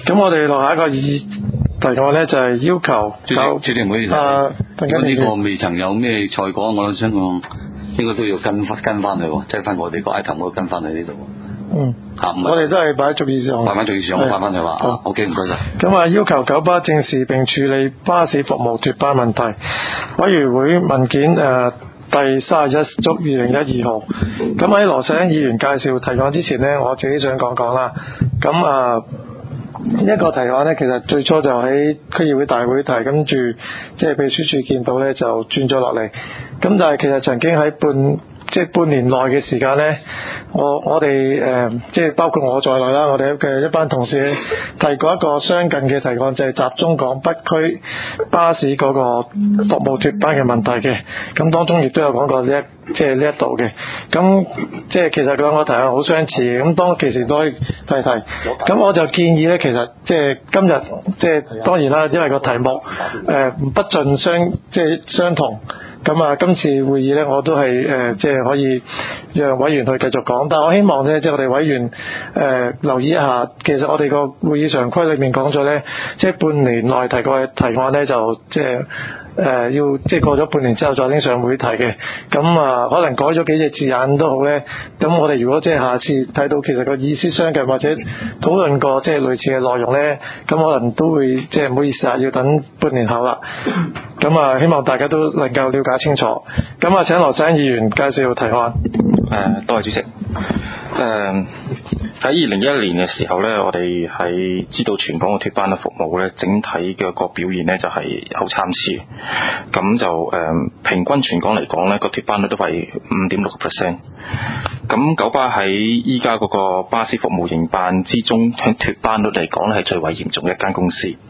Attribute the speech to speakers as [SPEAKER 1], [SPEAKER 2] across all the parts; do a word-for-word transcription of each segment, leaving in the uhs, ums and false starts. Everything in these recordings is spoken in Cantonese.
[SPEAKER 1] 咁我哋落下一個議題案咧，就係要求
[SPEAKER 2] 主席，主席唔好意思，
[SPEAKER 1] 啊，
[SPEAKER 2] 如果呢個未曾有咩賽果，我想講應該都要跟翻跟翻去喎，即係翻我哋個 item 嗰度跟翻去呢度。
[SPEAKER 1] 嗯，
[SPEAKER 2] 嚇，
[SPEAKER 1] 我哋都係擺喺逐議上，
[SPEAKER 2] 擺翻逐議上，我翻翻去話。
[SPEAKER 1] 好
[SPEAKER 2] OK， 唔該晒。
[SPEAKER 1] 咁啊，要求九巴正視並處理巴士服務脫班問題。委員會文件誒、呃、第三十一足二零一二號。咁喺羅世恩議員介紹提案之前呢，我自己想講講啦。咁啊，呢、這、一個提案呢，其實最初就喺區議會大會提，跟住即係秘書處見到呢，就轉咗落嚟。咁但係其實曾經喺半即係半年內嘅時間呢，我我哋誒即係包括我在內啦，我哋嘅一班同事提過一個相近嘅提案，就係、是、集中講北區巴士嗰個服務脫班嘅問題嘅。咁當中亦都有講過呢一即係呢一度嘅。咁即係其實兩個提案好相似嘅。咁當其時都可以提提。咁我就建議呢，其實即係今日即係當然啦，因為個題目誒、呃、不盡相即係相同。咁啊，今次會議呢，我都係誒、呃，即係可以讓委員去繼續講。但係我希望呢，即係我哋委員誒、呃、留意一下，其實我哋個會議常規裏面講咗呢，即係半年內提過嘅提案呢，就即係誒、呃、要即係過咗半年之後再拎上會提嘅。咁啊，可能改咗幾隻字眼都好呢。咁我哋如果即係下次睇到其實個意思相近或者討論過即係類似嘅內容呢，咁可能都會即係唔好意思啊，要等半年後啦。咁啊，希望大家都能夠了解清楚。咁啊，請羅世恩議員介紹提案。
[SPEAKER 3] 誒，多謝主席。誒、呃，喺二零一一年嘅時候呢，我哋喺知道全港嘅脫班嘅服務呢，整體嘅個表現呢就係好參差。咁就誒、呃，平均全港嚟講呢，個脫班率都係五點六個 percent。咁九巴喺依家嗰個巴士服務營辦之中，喺脫班率嚟講呢係最為嚴重嘅一間公司。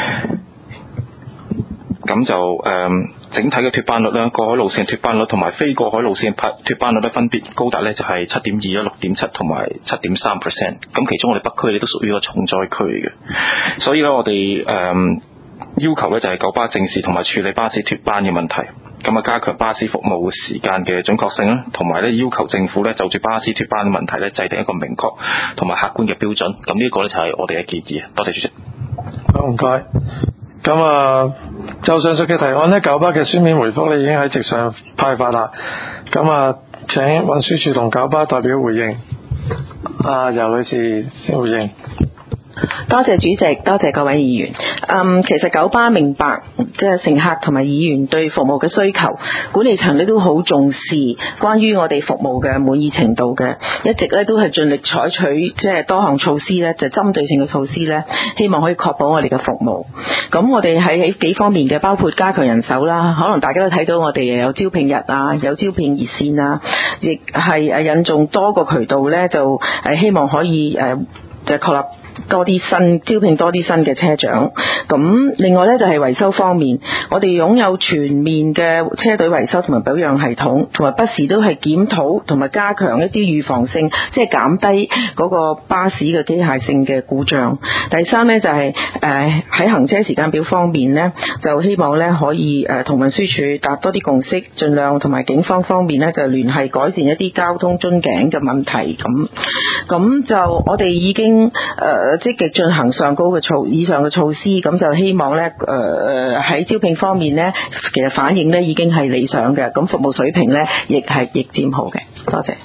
[SPEAKER 3] 咁就誒、呃，整體嘅脫班率啦，過海路線脫班率同埋非過海路線脫班率咧，分別高達咧就係七點二、六點七同埋七點三 percent。咁其中我哋北區咧都屬於一個重災區嘅，所以咧我哋誒、呃、要求咧就係九巴正視同埋處理巴士脫班嘅問題，咁啊加強巴士服務時間嘅準確性啦，同埋咧要求政府咧就住巴士脫班嘅問題咧制定一個明確同埋客觀嘅標準。咁呢個咧就係我哋嘅建議。多謝主席。
[SPEAKER 1] 好，唔該。咁啊，就上述嘅提案呢，九巴嘅書面回覆呢已經喺席上派發啦。咁啊，請運輸署同九巴代表回應。啊，游女士先回應。
[SPEAKER 4] 多謝主席，多謝各位議員。嗯，其實九巴明白即係乘客同埋議員對服務嘅需求，管理層咧都好重視關於我哋服務嘅滿意程度嘅，一直咧都係盡力採取即係多項措施咧，就針對性嘅措施咧，希望可以確保我哋嘅服務。咁我哋喺喺幾方面嘅，包括加強人手啦，可能大家都睇到我哋有招聘日啊，有招聘熱線啊，亦係誒引進多個渠道咧，就誒希望可以誒就確立多啲新招聘多啲新嘅車長。咁另外呢，就係維修方面，我哋擁有全面嘅車隊維修同埋保養系統，同埋不時都係檢討同埋加強一啲預防性，即係減低嗰個巴士嘅機械性嘅故障。第三呢，就係誒喺行車時間表方面呢，就希望呢可以誒同運輸署達多啲共識，盡量同埋警方方面呢，就聯繫改善一啲交通樽頸嘅問題。咁咁就我哋已經誒積極進行上高嘅措以上嘅措施，咁就希望咧誒喺招聘方面咧，其實反應咧已經係理想嘅，咁服務水平咧亦係亦漸好嘅。多謝。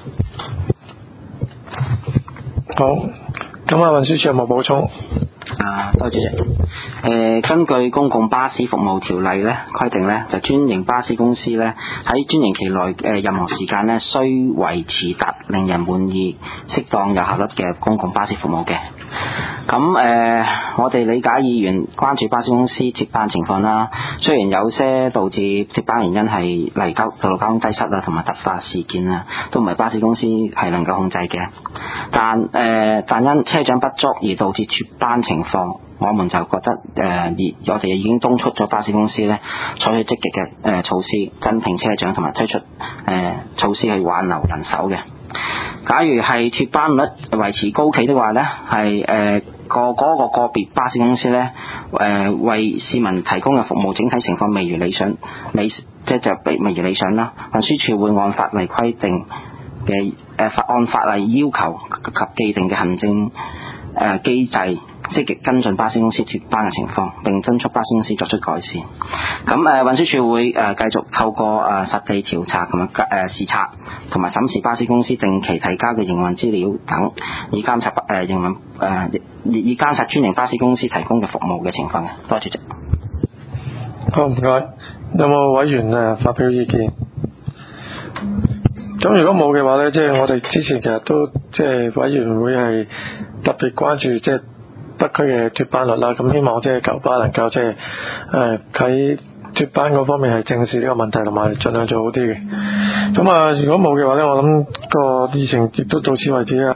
[SPEAKER 1] 好，咁啊，運輸署有冇補充？
[SPEAKER 5] 啊，多謝主席。誒、呃，根據公共巴士服務條例咧規定咧，就專營巴士公司咧喺專營期內誒、呃、任何時間咧，需維持達令人滿意、適當有效率嘅公共巴士服務嘅。咁誒、呃，我哋理解議員關注巴士公司脫班情況啦。雖然有些導致脫班原因係例如交道路交通擠塞啊，同埋突發事件啊，都唔係巴士公司係能夠控制嘅。但誒、呃，但因車長不足而導致脫班情況，我們就覺得誒，而、呃、我哋已經督促咗巴士公司咧，採取積極嘅誒、呃、措施，增聘車長同埋推出誒、呃、措施去挽留人手嘅。假如係脫班率維持高企的話咧，係誒、呃、個嗰個個別巴士公司咧誒、呃、為市民提供嘅服務整體情況未如理想，未即係就未未如理想啦。運輸署會按法例規定嘅誒法按法例要求及既定嘅行政誒機制積極跟進巴士公司脫班嘅情況，並敦促巴士公司作出改善。咁誒運輸署會誒繼續透過誒實地調查同埋誒視察，同埋審視巴士公司定期提交嘅營運資料等，以監察誒營運誒以以監察專營巴士公司提供嘅服務嘅情況嘅。多謝主席。
[SPEAKER 1] 好，唔該。有冇委員誒發表意見？咁如果冇嘅話咧，即係我哋之前其實都即係委員會係特別關注即係北區嘅脫班率啦。咁希望即係九巴能夠即係誒喺脫班嗰方面係正視呢個問題，同埋盡量做好啲嘅。咁啊，如果冇嘅話咧，我諗個議程亦都到此為止啦。